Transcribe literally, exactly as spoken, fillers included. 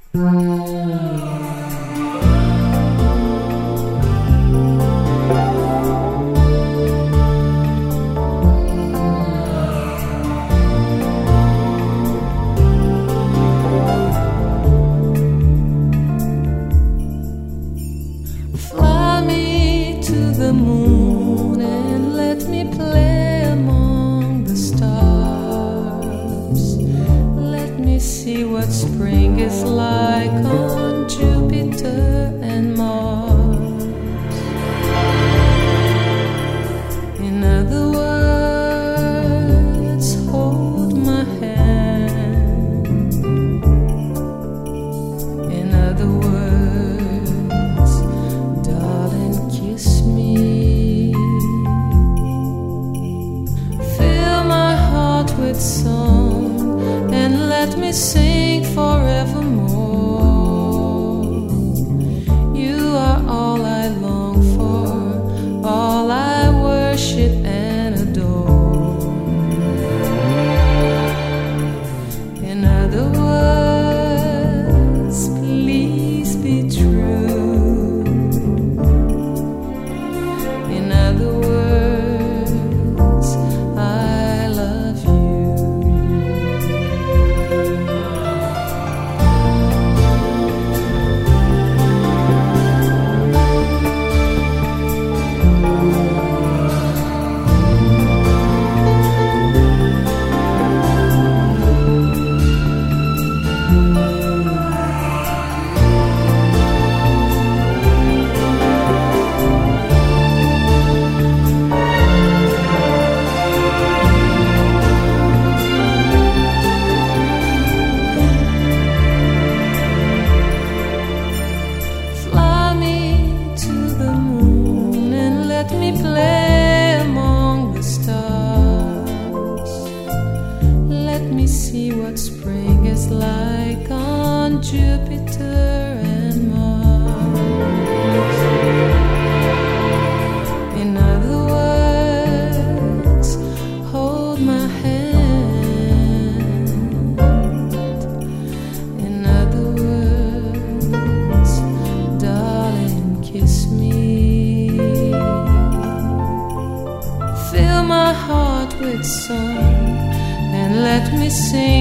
Fly me to the moon and let me play among the stars. Let me see what spring is like on Jupiter and Mars. In other words, hold my hand. In other words, darling, kiss me. Fill my heart with song and let me sing forevermore. You are all I long for, all I worship and adore. In other words, please be true. In other words, I love you. Fly me to the moon and let me play among the stars. Let me see what spring is like on Jupiter and Mars. In other words, hold my hand. In other words, darling, kiss me. Fill my heart with song and let me sing